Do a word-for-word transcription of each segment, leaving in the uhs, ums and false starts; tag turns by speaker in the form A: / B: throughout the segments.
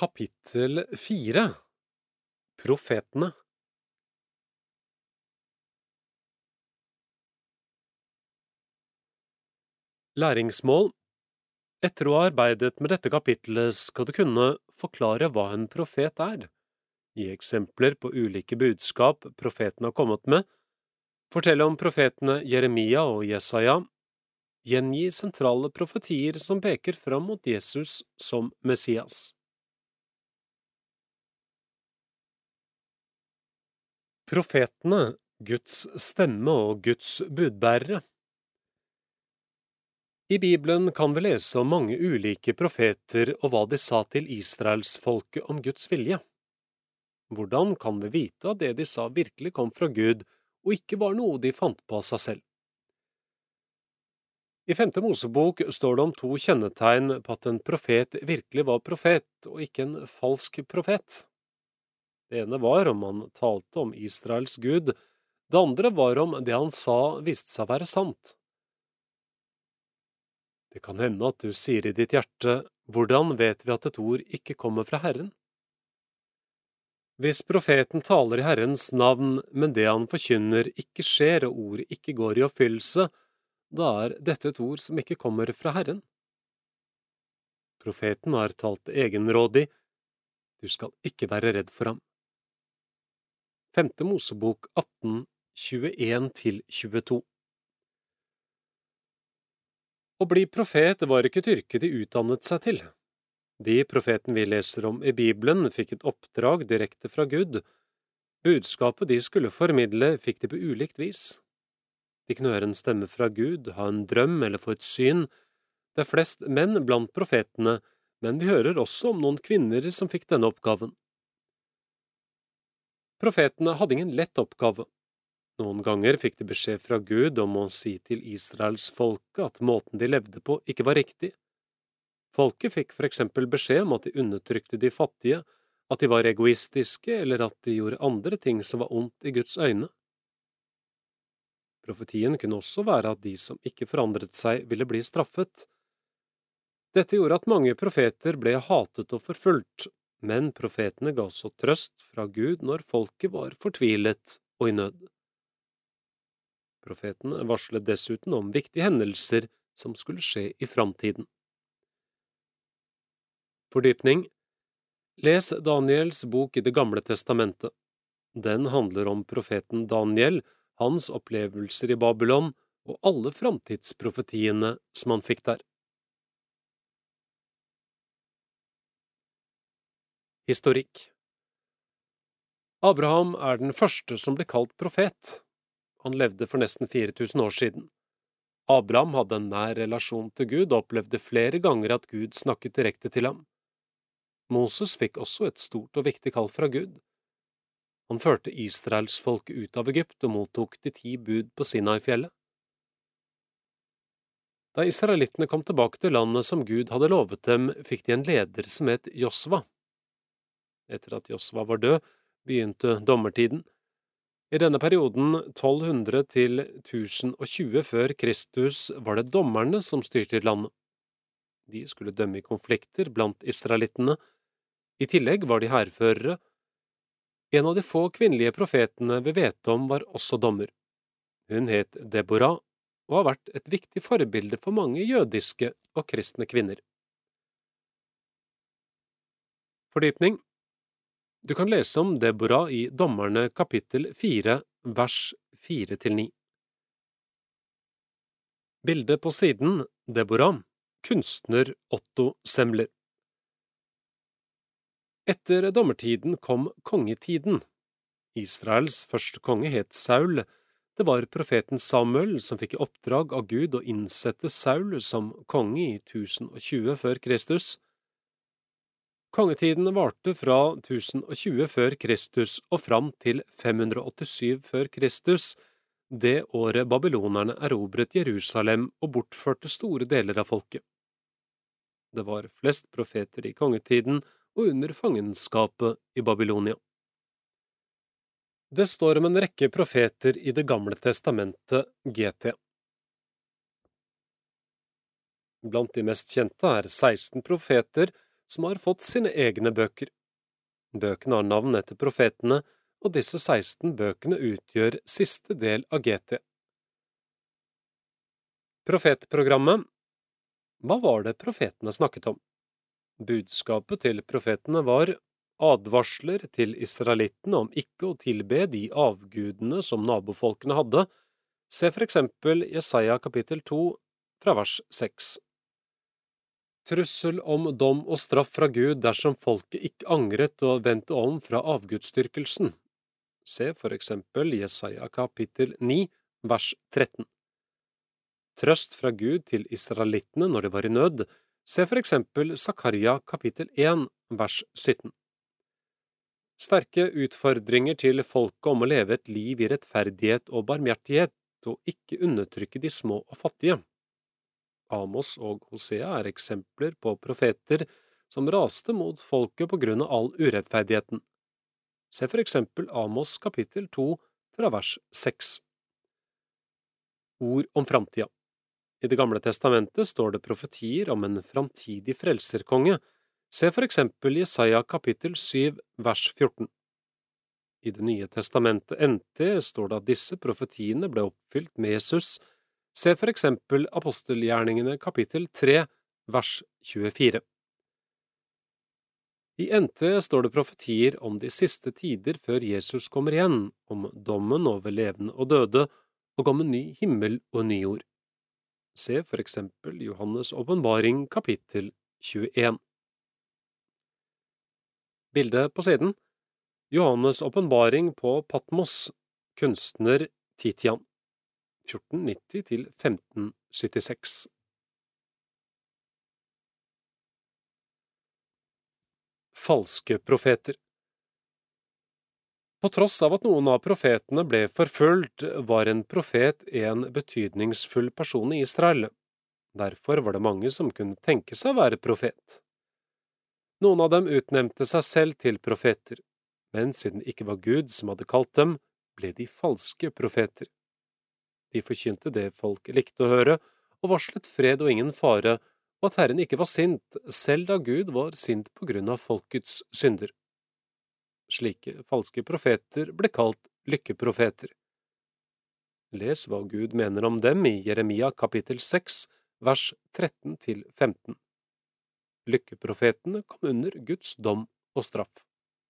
A: Kapittel fire. Profetene. Læringsmål. Etter å ha arbeidet med dette kapittelet skal du kunne forklare hva en profet er, gi eksempler på ulike budskap profeten har kommet med, fortelle om profetene Jeremia og Jesaja, gjengi sentrale profetier som peker fram mot Jesus som Messias. Profetene, Guds stemme og Guds budbærere. I Bibelen kan vi lese om mange ulike profeter og hva de sa til Israelsfolket om Guds vilje. Hvordan kan vi vite at det de sa virkelig kom fra Gud, og ikke var noe de fant på av seg selv? I femte Mosebok står det om to kjennetegn på at en profet virkelig var profet, og ikke en falsk profet. Det ene var om han talte om Israels Gud, det andre var om det han sa viste seg å være sant. Det kan hende at du sier i ditt hjerte, hvordan vet vi at et ord ikke kommer fra Herren? Hvis profeten taler i Herrens navn, men det han forkynner ikke skjer og ordet ikke går i oppfyllelse, da er dette et ord som ikke kommer fra Herren. Profeten har talt egenrådig, du skal ikke være redd for ham. Femte Mosebok atten, tjueen til tjueto. Å bli profet var ikke et yrke de utdannet seg til. De profeten vi leser om i Bibelen fikk et oppdrag direkte fra Gud. Budskapet de skulle formidle fikk de på ulikt vis. De kunne høre en stemme fra Gud, ha en drøm eller få et syn. Det er flest menn blant profetene, men vi hører også om noen kvinner som fikk denne oppgaven. Profetene hadde ingen lett oppgave. Noen ganger fikk de beskjed fra Gud om å si til Israels folke at måten de levde på ikke var riktig. Folket fikk for eksempel beskjed om at de undertrykte de fattige, at de var egoistiske eller at de gjorde andre ting som var ondt i Guds øyne. Profetien kunne også være at de som ikke forandret seg ville bli straffet. Dette gjorde at mange profeter ble hatet og forfulgt, men profetene ga også trøst fra Gud når folket var fortvilet og i nød. Profetene varslet dessuten om viktige hendelser som skulle skje i framtiden. Fordypning. Les Daniels bok i Det gamle testamentet. Den handler om profeten Daniel, hans opplevelser i Babylon og alle framtidsprofetiene som han fikk der. Historikk. Abraham er den første som ble kalt profet. Han levde for nesten fire tusen år siden. Abraham hadde en nær relasjon til Gud og opplevde flere ganger at Gud snakket direkte til ham. Moses fikk også et stort og viktig kall fra Gud. Han førte Israelsfolket ut av Egypt og mottok de ti bud på Sinai-fjellet. Da israelittene kom tilbake til landet som Gud hadde lovet dem, fikk de en leder som het Josva. Etter at Josva var død, begynte dommertiden. I denne perioden, tolv hundre til tusen og tjue før Kristus, var det dommerne som styrte landet. De skulle dømme i konflikter blant israelittene. I tillegg var de hærførere. En av de få kvinnelige profetene vi vet om var også dommer. Hun het Deborah, og har vært et viktig forbilde for mange jødiske og kristne kvinner. Fordypning. Du kan lese om Deborah i Dommerne kapittel fire, vers fire til ni. Bilde på siden, Deborah, kunstner Otto Semler. Etter dommertiden kom kongetiden. Israels første konge het Saul. Det var profeten Samuel som fikk i oppdrag av Gud å innsette Saul som konge i tusen og tjue før Kristus. Kongetiden varte fra tusen og tjue før Kristus og fram til fem hundre åttisyv før Kristus, det året babylonerne erobret Jerusalem og bortførte store deler av folket. Det var flest profeter i kongetiden og under fangenskapet i Babylonia. Det står om en rekke profeter i Det gamle testamentet, G T. Blant de mest kjente er seksten profeter, som har fått sine egne bøker. Bøkene har navn etter profetene, og disse seksten bøkene utgjør siste del av G T. Profetprogrammet. Hva var det profetene snakket om? Budskapet til profetene var advarsler til israelittene om ikke å tilbe de avgudene som nabofolkene hadde. Se for eksempel Jesaja kapittel to fra vers seks. Trussel om dom og straff fra Gud dersom folket ikke angret og vendte om fra avgudsdyrkelsen. Se for eksempel Jesaja kapittel ni vers tretten. Trøst fra Gud til israelittene når de var i nød. Se for eksempel Zakaria kapittel en vers sytten. Sterke utfordringer til folket om å leve et liv i rettferdighet og barmhjertighet, og ikke undertrykke de små og fattige. Amos og Hosea er eksempler på profeter som raste mot folket på grunn av all urettferdigheten. Se for eksempel Amos kapittel to fra vers seks. Ord om framtida. I Det gamle testamentet står det profetier om en framtidig frelserkonge. Se for eksempel Jesaja kapittel syv vers fjorten. I Det nye testamentet N T står det at disse profetiene ble oppfylt med Jesus. Se for eksempel apostelgjerningene kapittel tre vers tjuefire. I N T står det profetier om de siste tider før Jesus kommer igjen, om dommen over levende og døde, og om en ny himmel og en ny jord. Se for eksempel Johannes åpenbaring kapittel tjueen. Bilde på siden. Johannes åpenbaring på Patmos, kunstner Titian, fjorten nitti til femten syttiseks. Falske profeter. På tross av at noen av profetene ble forfølgt, var en profet en betydningsfull person i Israel. Derfor var det mange som kunne tenke seg å være profet. Noen av dem utnevnte seg selv til profeter, men siden det ikke var Gud som hadde kalt dem, ble de falske profeter. De forkynte det folk likte å høre, og varslet fred og ingen fare, og at Herren ikke var sint, selv da Gud var sint på grunn av folkets synder. Slike falske profeter ble kalt lykkeprofeter. Les hva Gud mener om dem i Jeremia kapittel seks, vers tretten til femten. Lykkeprofetene kom under Guds dom og straff.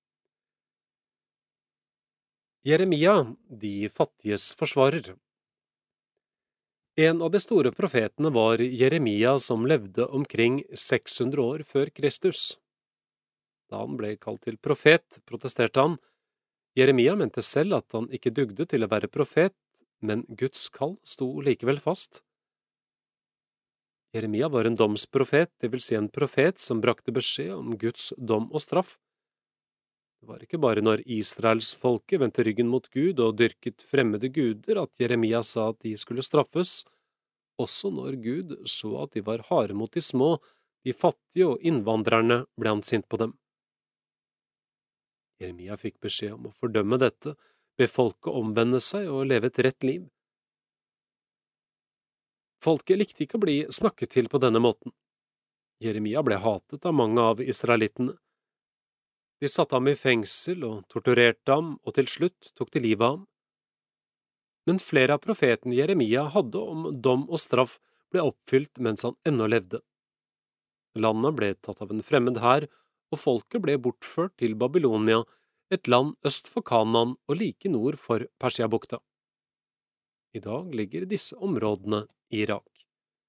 A: Jeremia, de fattiges forsvarer. En av de store profetene var Jeremia, som levde omkring seks hundre år før Kristus. Da han ble kalt til profet, protesterte han. Jeremia mente selv at han ikke dugde til å være profet, men Guds kall sto likevel fast. Jeremia var en domsprofet, det vil si en profet som brakte beskjed om Guds dom og straff. Det var ikke bare når Israelsfolket vendte ryggen mot Gud og dyrket fremmede guder at Jeremia sa at de skulle straffes. Også når Gud så at de var harde mot de små, de fattige og innvandrerne, ble han sint på dem. Jeremia fikk beskjed om å fordømme dette, be folket omvende seg og leve et rett liv. Folket likte ikke å bli snakket til på denne måten. Jeremia ble hatet av mange av israelittene. De satte ham i fengsel og torturerte ham, og til slutt tok de livet av ham. Men flere av profetene Jeremia hadde om dom og straff ble oppfylt mens han ennå levde. Landet ble tatt av en fremmed hær, og folket ble bortført til Babylonia, et land øst for Kanaan og like nord for Persiabukta. I dag ligger disse områdene i Irak.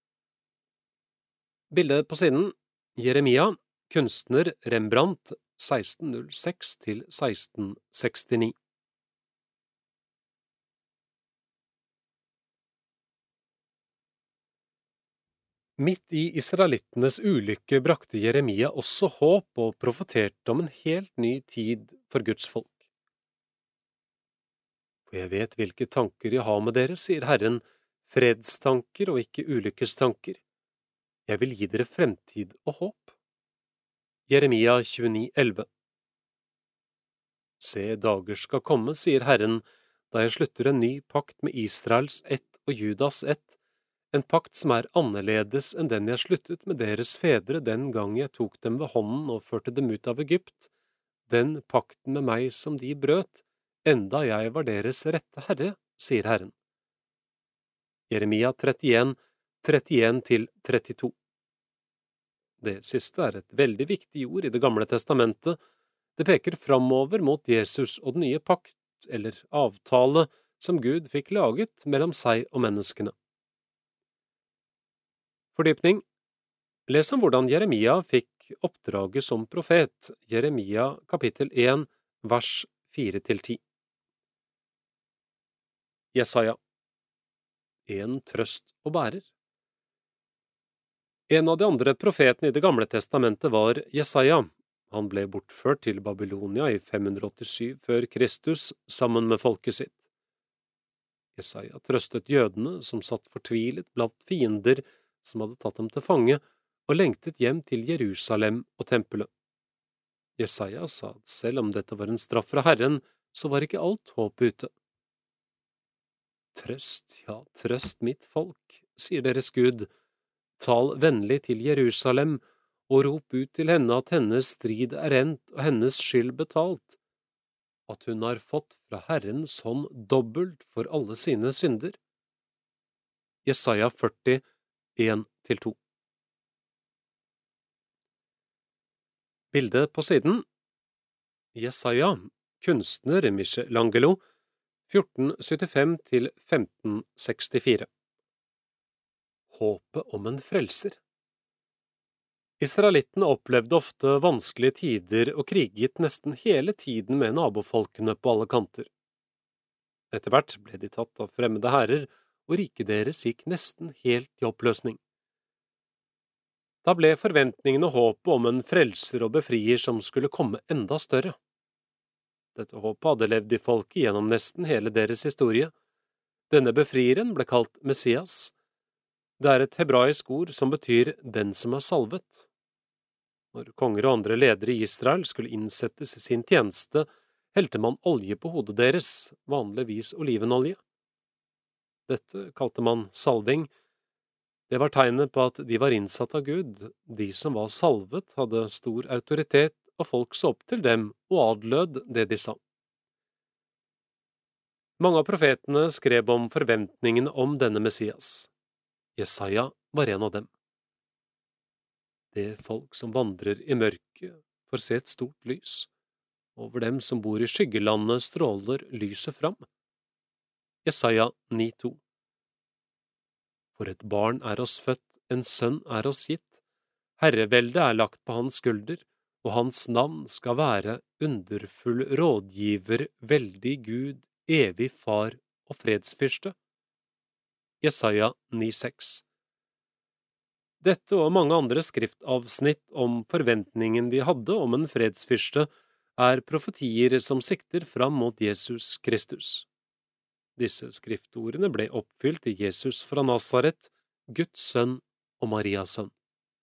A: Bildet på siden. Jeremia, kunstner Rembrandt, seksten null seks til seksten sekstini. Midt i israelittenes ulykke brakte Jeremia også håp og profeterte om en helt ny tid for Guds folk. For jeg vet hvilke tanker jeg har med dere, sier Herren, fredstanker og ikke ulykkestanker. Jeg vil gi dere fremtid og håp. Jeremia tjueni elleve. Se, dager skal komme, sier Herren, da jeg slutter en ny pakt med Israels ett og Judas ett, en pakt som er annerledes enn den jeg sluttet med deres fedre den gang jeg tok dem ved hånden og førte dem ut av Egypt, den pakten med meg som de brøt, enda jeg var deres rette herre, sier Herren. Jeremia trettien, trettien til trettito. Det siste er et veldig viktig ord i Det gamle testamentet. Det peker framover mot Jesus og den nye pakt, eller avtale, som Gud fikk laget mellom seg og menneskene. Fordypning. Les om hvordan Jeremia fikk oppdraget som profet, Jeremia kapittel en, vers fire til ti. Jesaja. En trøst og bærer. En av de andre profetene i Det gamle testamentet var Jesaja. Han ble bortført til Babylonia i fem hundre åttisju før Kristus sammen med folket sitt. Jesaja trøstet jødene som satt fortvilet blant fiender som hadde tatt dem til fange, og lengtet hjem til Jerusalem og tempelet. Jesaja sa at selv om dette var en straff fra Herren, så var ikke alt håp ute. Trøst, ja, trøst mitt folk, sier deres Gud. Tal vennlig til Jerusalem, og rop ut til henne at hennes strid er endt og hennes skyld betalt, at hun har fått fra Herrens hånd dobbelt for alle sine synder. Jesaja førti, en til to. Bildet på siden. Jesaja, kunstner Michelangelo, fjorten syttifem til femten sekstifire. Håpet om en frelser. Israelittene opplevde ofte vanskelige tider og kriget nesten hele tiden med nabofolkene på alle kanter. Etter hvert ble de tatt av fremmede herrer, og riket deres gikk nesten helt i oppløsning. Da ble forventningene og håpet om en frelser og befrier som skulle komme enda større. Dette håpet hadde levd i folket gjennom nesten hele deres historie. Denne befrieren ble kalt Messias. Det er et hebraisk ord som betyr «den som er salvet». Når konger og andre ledere i Israel skulle innsettes i sin tjeneste, helte man olje på hodet deres, vanligvis olivenolje. Dette kalte man salving. Det var tegnet på at de var innsatt av Gud. De som var salvet hadde stor autoritet, og folk så opp til dem og adlød det de sa. Mange av profetene skrev om forventningene om denne Messias. Jesaja var en av dem. Det folk som vandrer i mørket får se et stort lys. Over dem som bor i skyggelandet stråler lyset fram. Jesaja ni to. For et barn er oss født, en sønn er oss gitt. Herreveldet er lagt på hans skulder, og hans navn skal være underfull rådgiver, veldig Gud, evig far og fredsfyrste. Jesaja ni seks. Dette og mange andre skriftavsnitt om forventningen de hadde om en fredsfyrste er profetier som sikter fram mot Jesus Kristus. Disse skriftordene ble oppfylt i Jesus fra Nasaret, Guds sønn og Marias sønn.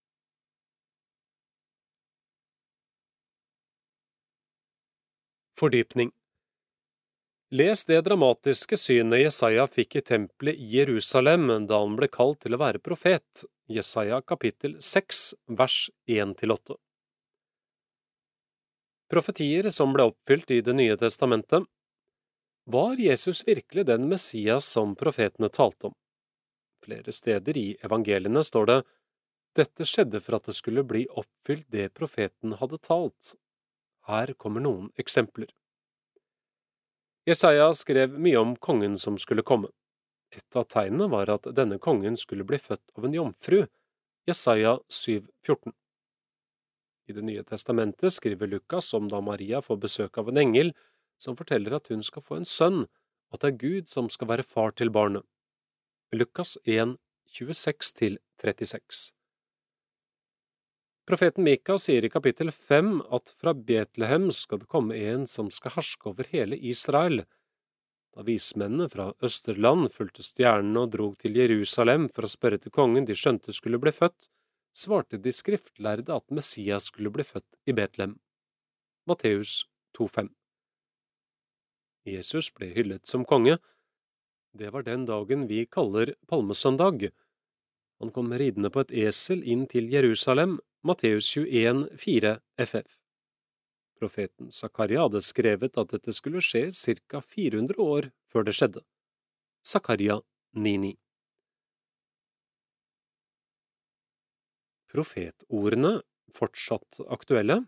A: Fordypning. Les det dramatiske synet Jesaja fikk i tempelet i Jerusalem da han ble kalt til å være profet, Jesaja kapittel seks, vers en til åtte. Profetier som ble oppfylt i Det nye testamentet. Var Jesus virkelig den Messias som profetene talte om? Flere steder i evangeliene står det, dette skjedde for at det skulle bli oppfylt det profeten hadde talt. Her kommer noen eksempler. Jesaja skrev mye om kongen som skulle komme. Et av tegnene var at denne kongen skulle bli født av en jomfru, Jesaja syv fjorten. I Det nye testamentet skriver Lukas om da Maria får besøk av en engel, som forteller at hun skal få en sønn, og at det er Gud som skal være far til barnet. Lukas en, tjueseks til trettiseks. Profeten Mika sier i kapittel fem at fra Betlehem skal det komme en som skal herske over hele Israel. Da vismennene fra Østerland fulgte stjernene og drog til Jerusalem for å spørre til kongen de skjønte skulle bli født, svarte de skriftlærde at Messias skulle bli født i Betlehem. Matteus to fem. Jesus ble hyllet som konge. Det var den dagen vi kaller palmesøndag, Han kom ridende på et esel inn til Jerusalem, Matteus tjueen, fire F F. Profeten Zakaria hadde skrevet at dette skulle skje cirka fire hundre år før det skjedde. Zakaria ni ni. Profetordene fortsatt aktuelle.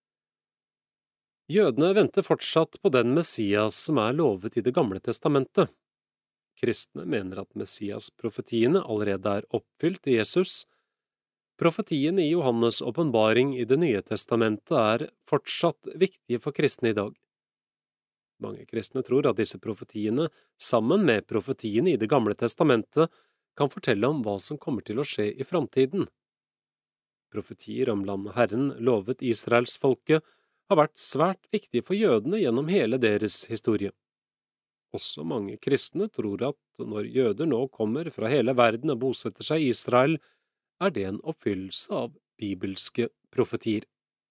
A: Jødene venter fortsatt på den Messias som er lovet i Det gamle testamentet. Kristne mener at Messias-profetiene allerede er oppfylt i Jesus. Profetiene i Johannes' åpenbaring i Det nye testamentet er fortsatt viktige for kristne i dag. Mange kristne tror at disse profetiene, sammen med profetiene i Det gamle testamentet, kan fortelle om hva som kommer til å skje i framtiden. Profetier om landet Herren lovet Israelsfolket har vært svært viktige for jødene gjennom hele deres historie. Også mange kristne tror at når jøder nå kommer fra hele verden og bosetter seg i Israel, er det en oppfyllelse av bibelske profetier.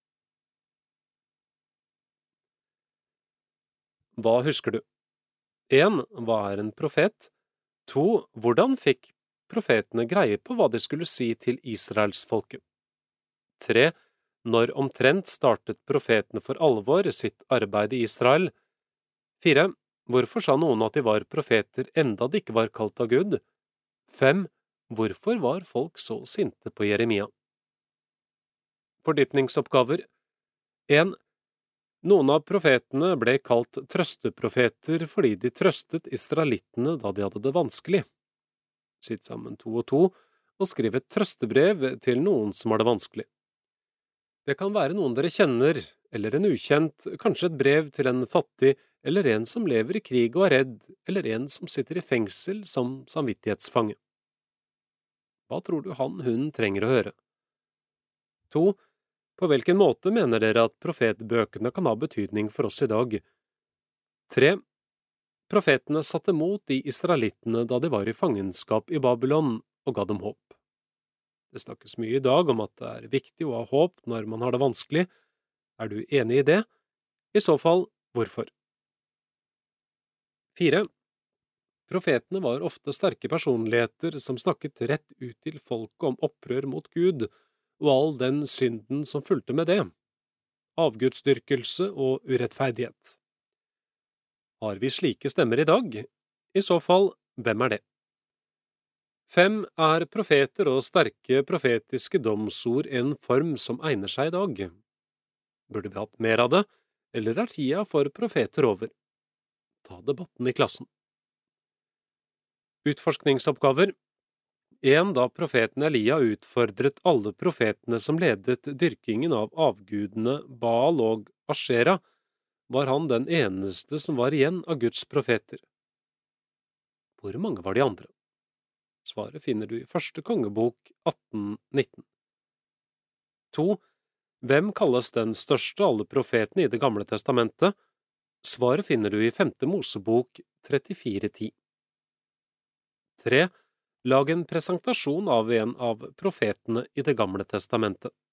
A: Hva husker du? en. Hva er en profet? to. Hvordan fikk profetene greie på hva de skulle si til Israelsfolket? tre. Når omtrent startet profetene for alvor sitt arbeid i Israel? fire. Hvorfor sa noen at de var profeter enda de ikke var kalt av Gud? fem. Hvorfor var folk så sinte på Jeremia? Fordypningsoppgaver. en. Noen av profetene ble kalt trøsteprofeter fordi de trøstet israelittene da de hadde det vanskelig. Sitt sammen to og to og skriv et trøstebrev til noen som har det vanskelig. Det kan være noen dere kjenner, eller en ukjent, kanskje et brev til en fattig, eller en som lever i krig og er redd, eller en som sitter i fengsel som samvittighetsfange. Hva tror du han, hun trenger å høre? to. På hvilken måte mener dere at profetbøkene kan ha betydning for oss i dag? tre. Profetene satte mot de israelittene da de var i fangenskap i Babylon, og ga dem håp. Det snakkes mye i dag om at det er viktig å ha håp når man har det vanskelig. Er du enig i det? I så fall, hvorfor? fire. Profetene var ofte sterke personligheter som snakket rett ut til folket om opprør mot Gud, og all den synden som fulgte med det, avgudsdyrkelse og urettferdighet. Har vi slike stemmer i dag? I så fall, hvem er det? fem. Er profeter og sterke profetiske domsord en form som egner seg i dag? Burde vi hatt mer av det, eller er tida for profeter over? Ta debatten i klassen. Utforskningsoppgaver. en. Da profeten Elia utfordret alle profetene som ledet dyrkingen av avgudene Baal og Ashera, var han den eneste som var igjen av Guds profeter. Hvor mange var de andre? Svaret finner du i første kongebok atten nitten. to. Hvem kalles den største av alle profetene i Det gamle testamentet? Svaret finner du i femte Mosebok trettifire ti. tre. Lag en presentasjon av en av profetene i Det gamle testamentet.